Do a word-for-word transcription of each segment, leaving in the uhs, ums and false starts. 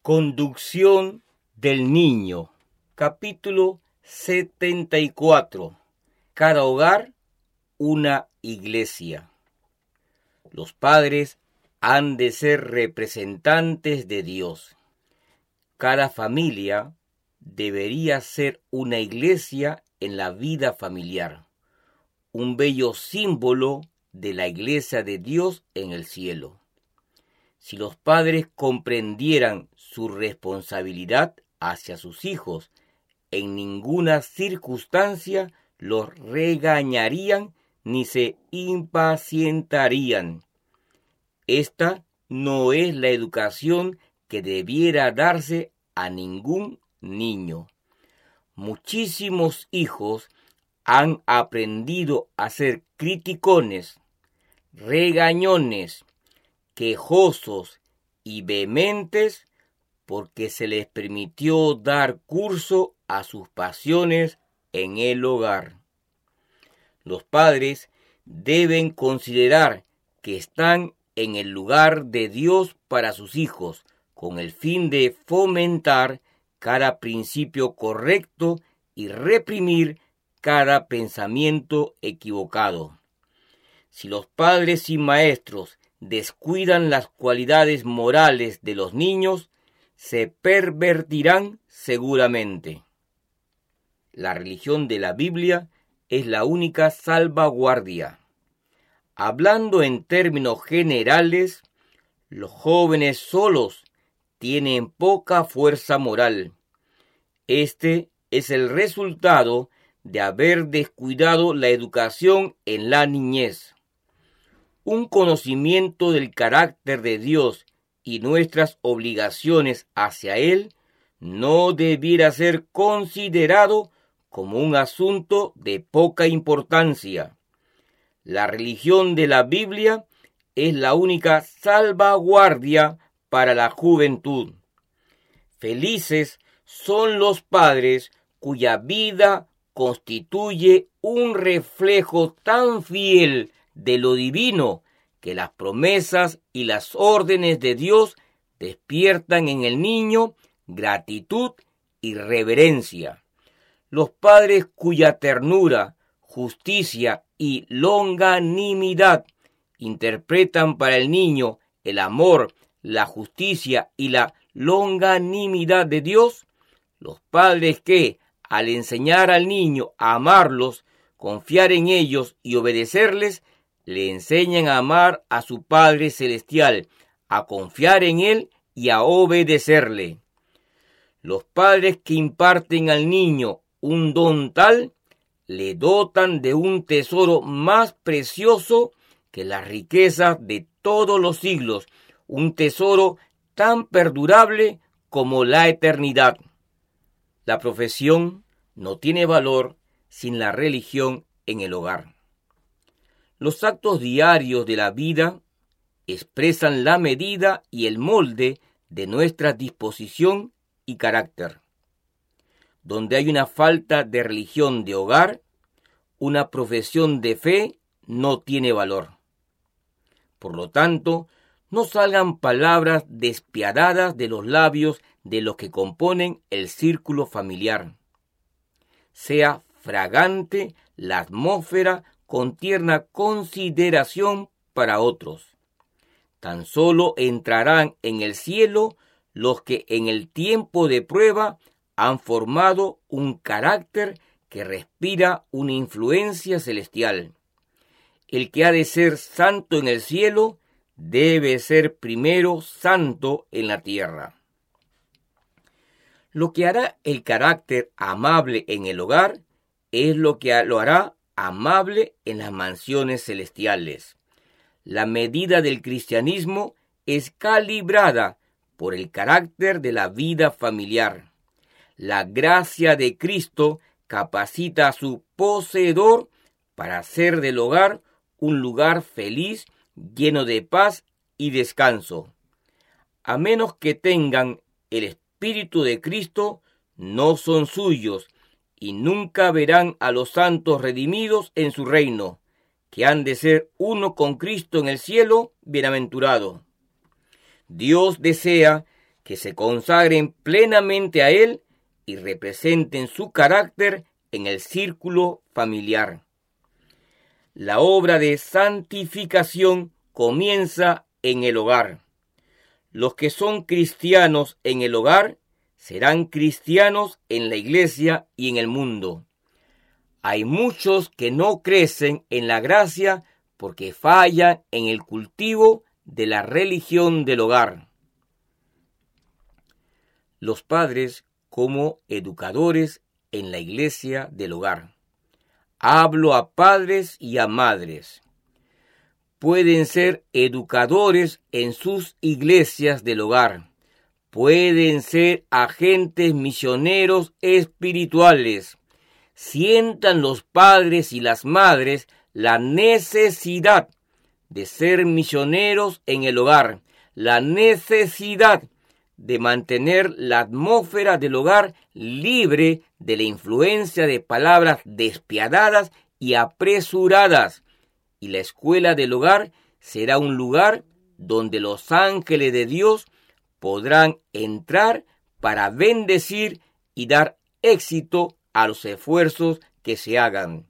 Conducción del niño. Capítulo setenta y cuatro. Cada hogar, una iglesia. Los padres han de ser representantes de Dios. Cada familia debería ser una iglesia en la vida familiar, un bello símbolo de la iglesia de Dios en el cielo. Si los padres comprendieran su responsabilidad hacia sus hijos, en ninguna circunstancia los regañarían ni se impacientarían. Esta no es la educación que debiera darse a ningún niño. Muchísimos hijos han aprendido a ser criticones, regañones, quejosos y vehementes porque se les permitió dar curso a sus pasiones en el hogar. Los padres deben considerar que están en el lugar de Dios para sus hijos, con el fin de fomentar cada principio correcto y reprimir cada pensamiento equivocado. Si los padres y maestros descuidan las cualidades morales de los niños, se pervertirán seguramente. La religión de la Biblia es la única salvaguardia. Hablando en términos generales, los jóvenes solos tienen poca fuerza moral. Este es el resultado de haber descuidado la educación en la niñez. Un conocimiento del carácter de Dios y nuestras obligaciones hacia Él no debiera ser considerado como un asunto de poca importancia. La religión de la Biblia es la única salvaguardia para la juventud. Felices son los padres cuya vida constituye un reflejo tan fiel de lo divino que las promesas y las órdenes de Dios despiertan en el niño gratitud y reverencia. Los padres cuya ternura, justicia y longanimidad interpretan para el niño el amor, la justicia y la longanimidad de Dios, los padres que, al enseñar al niño a amarlos, confiar en ellos y obedecerles, le enseñan a amar a su Padre Celestial, a confiar en Él y a obedecerle. Los padres que imparten al niño un don tal, le dotan de un tesoro más precioso que las riquezas de todos los siglos, un tesoro tan perdurable como la eternidad. La profesión no tiene valor sin la religión en el hogar. Los actos diarios de la vida expresan la medida y el molde de nuestra disposición y carácter. Donde hay una falta de religión de hogar, una profesión de fe no tiene valor. Por lo tanto, no salgan palabras despiadadas de los labios de los que componen el círculo familiar. Sea fragante la atmósfera con tierna consideración para otros. Tan solo entrarán en el cielo los que en el tiempo de prueba han formado un carácter que respira una influencia celestial. El que ha de ser santo en el cielo debe ser primero santo en la tierra. Lo que hará el carácter amable en el hogar es lo que lo hará amable en las mansiones celestiales. La medida del cristianismo es calibrada por el carácter de la vida familiar. La gracia de Cristo capacita a su poseedor para hacer del hogar un lugar feliz, lleno de paz y descanso. A menos que tengan el Espíritu de Cristo, no son suyos y nunca verán a los santos redimidos en su reino, que han de ser uno con Cristo en el cielo, bienaventurado. Dios desea que se consagren plenamente a Él y representen su carácter en el círculo familiar. La obra de santificación comienza en el hogar. Los que son cristianos en el hogar serán cristianos en la iglesia y en el mundo. Hay muchos que no crecen en la gracia porque fallan en el cultivo de la religión del hogar. Los padres como educadores en la iglesia del hogar. Hablo a padres y a madres. Pueden ser educadores en sus iglesias del hogar. Pueden ser agentes misioneros espirituales. Sientan los padres y las madres la necesidad de ser misioneros en el hogar, la necesidad de mantener la atmósfera del hogar libre de la influencia de palabras despiadadas y apresuradas. Y la escuela del hogar será un lugar donde los ángeles de Dios podrán entrar para bendecir y dar éxito a los esfuerzos que se hagan.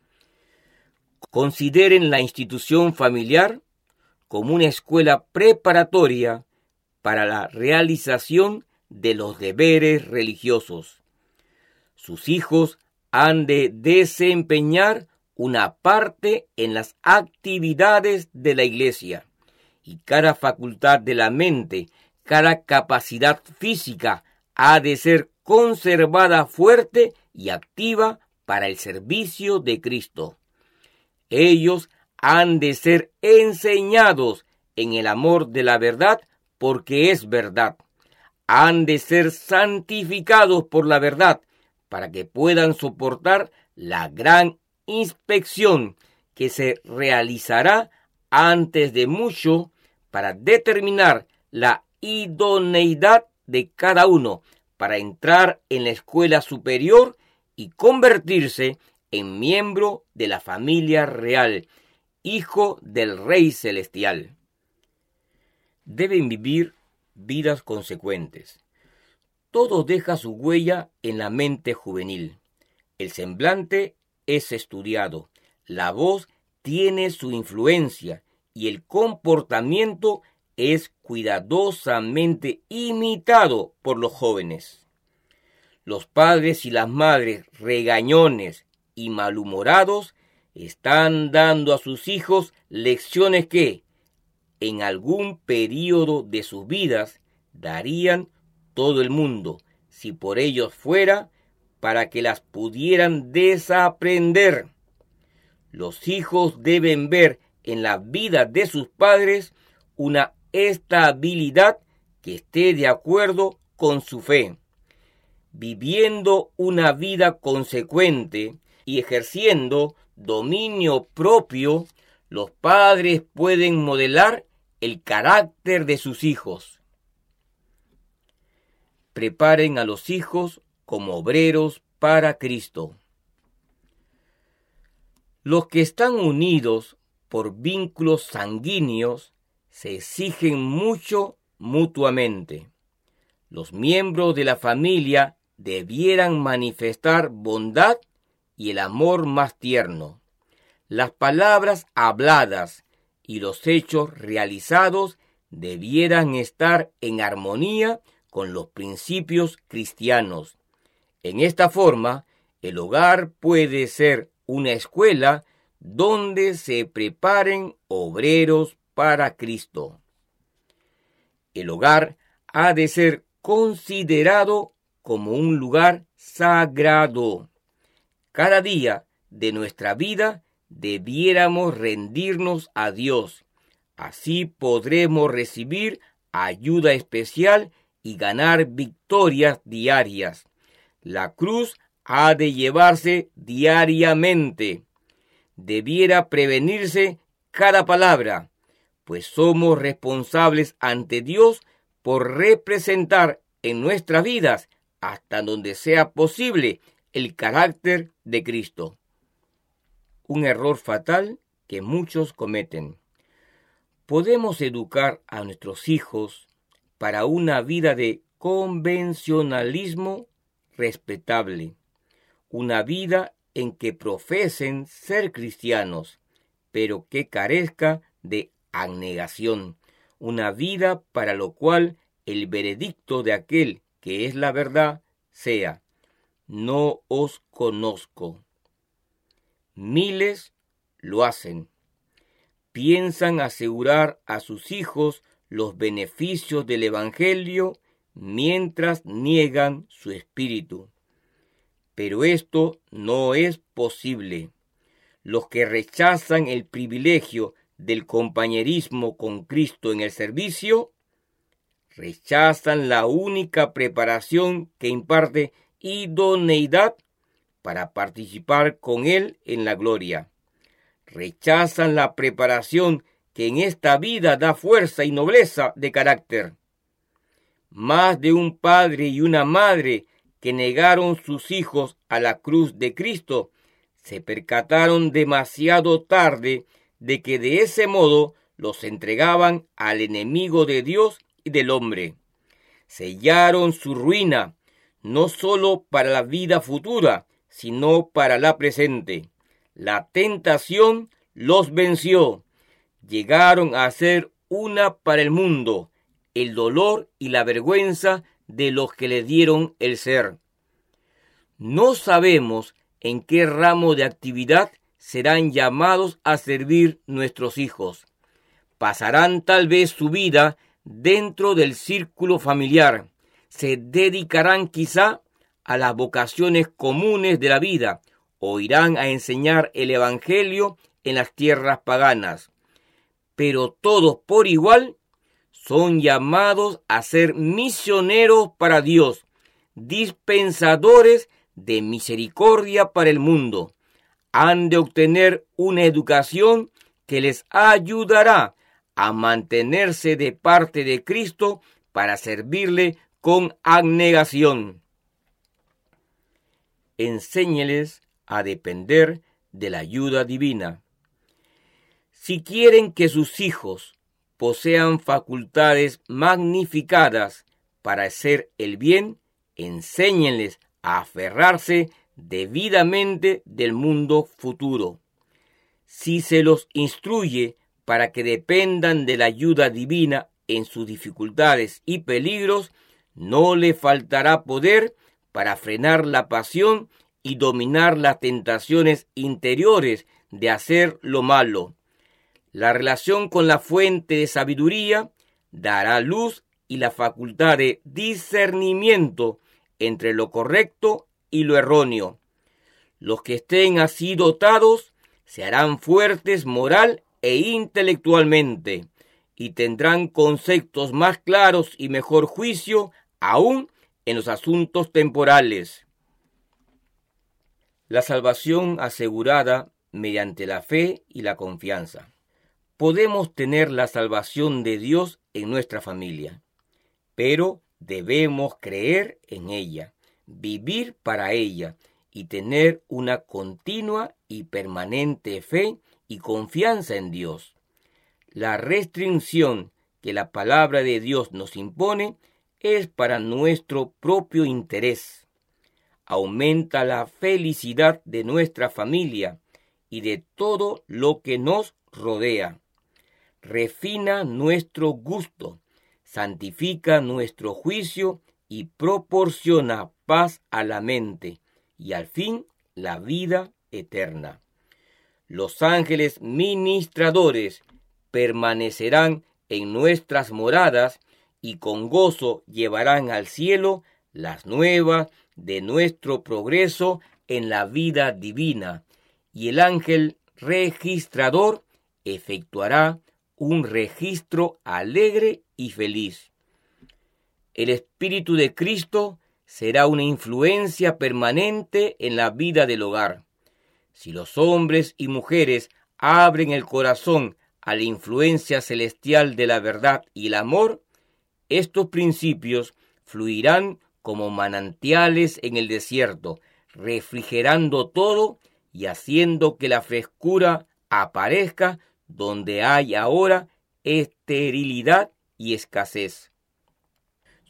Consideren la institución familiar como una escuela preparatoria para la realización de los deberes religiosos. Sus hijos han de desempeñar una parte en las actividades de la iglesia, y cada facultad de la mente, cada capacidad física ha de ser conservada fuerte y activa para el servicio de Cristo. Ellos han de ser enseñados en el amor de la verdad porque es verdad. Han de ser santificados por la verdad para que puedan soportar la gran inspección que se realizará antes de mucho para determinar la idoneidad de cada uno para entrar en la escuela superior y convertirse en miembro de la familia real, hijo del Rey Celestial. Deben vivir vidas consecuentes. Todo deja su huella en la mente juvenil. El semblante es estudiado, la voz tiene su influencia y el comportamiento es cuidadosamente imitado por los jóvenes. Los padres y las madres regañones y malhumorados están dando a sus hijos lecciones que, en algún período de sus vidas, darían todo el mundo, si por ellos fuera, para que las pudieran desaprender. Los hijos deben ver en la vida de sus padres una estabilidad que esté de acuerdo con su fe. Viviendo una vida consecuente y ejerciendo dominio propio, los padres pueden modelar el carácter de sus hijos. Preparen a los hijos como obreros para Cristo. Los que están unidos por vínculos sanguíneos se exigen mucho mutuamente. Los miembros de la familia debieran manifestar bondad y el amor más tierno. Las palabras habladas y los hechos realizados debieran estar en armonía con los principios cristianos. En esta forma, el hogar puede ser una escuela donde se preparen obreros para Cristo. El hogar ha de ser considerado como un lugar sagrado. Cada día de nuestra vida debiéramos rendirnos a Dios. Así podremos recibir ayuda especial y ganar victorias diarias. La cruz ha de llevarse diariamente. Debiera prevenirse cada palabra, pues somos responsables ante Dios por representar en nuestras vidas, hasta donde sea posible, el carácter de Cristo. Un error fatal que muchos cometen. Podemos educar a nuestros hijos, para una vida de convencionalismo respetable, una vida en que profesen ser cristianos, pero que carezca de abnegación, una vida para lo cual el veredicto de aquel que es la verdad sea: no os conozco. Miles lo hacen. Piensan asegurar a sus hijos los beneficios del Evangelio mientras niegan su espíritu. Pero esto no es posible. Los que rechazan el privilegio del compañerismo con Cristo en el servicio, rechazan la única preparación que imparte idoneidad para participar con Él en la gloria. Rechazan la preparación que en esta vida da fuerza y nobleza de carácter. Más de un padre y una madre que negaron sus hijos a la cruz de Cristo se percataron demasiado tarde de que de ese modo los entregaban al enemigo de Dios y del hombre. Sellaron su ruina, no solo para la vida futura, sino para la presente. La tentación los venció. Llegaron a ser una para el mundo, el dolor y la vergüenza de los que le dieron el ser. No sabemos en qué ramo de actividad serán llamados a servir nuestros hijos. Pasarán tal vez su vida dentro del círculo familiar. Se dedicarán quizá a las vocaciones comunes de la vida o irán a enseñar el Evangelio en las tierras paganas. Pero todos por igual son llamados a ser misioneros para Dios, dispensadores de misericordia para el mundo. Han de obtener una educación que les ayudará a mantenerse de parte de Cristo para servirle con abnegación. Enséñeles a depender de la ayuda divina. Si quieren que sus hijos posean facultades magnificadas para hacer el bien, enséñenles a aferrarse debidamente del mundo futuro. Si se los instruye para que dependan de la ayuda divina en sus dificultades y peligros, no le faltará poder para frenar la pasión y dominar las tentaciones interiores de hacer lo malo. La relación con la fuente de sabiduría dará luz y la facultad de discernimiento entre lo correcto y lo erróneo. Los que estén así dotados se harán fuertes moral e intelectualmente y tendrán conceptos más claros y mejor juicio aún en los asuntos temporales. La salvación asegurada mediante la fe y la confianza. Podemos tener la salvación de Dios en nuestra familia, pero debemos creer en ella, vivir para ella y tener una continua y permanente fe y confianza en Dios. La restricción que la palabra de Dios nos impone es para nuestro propio interés. Aumenta la felicidad de nuestra familia y de todo lo que nos rodea. Refina nuestro gusto, santifica nuestro juicio y proporciona paz a la mente y al fin la vida eterna. Los ángeles ministradores permanecerán en nuestras moradas y con gozo llevarán al cielo las nuevas de nuestro progreso en la vida divina, y el ángel registrador efectuará un registro alegre y feliz. El Espíritu de Cristo será una influencia permanente en la vida del hogar. Si los hombres y mujeres abren el corazón a la influencia celestial de la verdad y el amor, estos principios fluirán como manantiales en el desierto, refrigerando todo y haciendo que la frescura aparezca donde hay ahora esterilidad y escasez.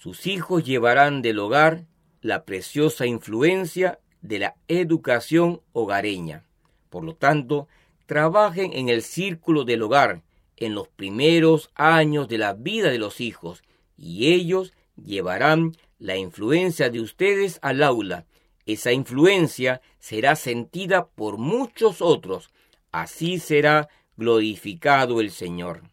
Sus hijos llevarán del hogar la preciosa influencia de la educación hogareña. Por lo tanto, trabajen en el círculo del hogar en los primeros años de la vida de los hijos, y ellos llevarán la influencia de ustedes al aula. Esa influencia será sentida por muchos otros. Así será glorificado el Señor.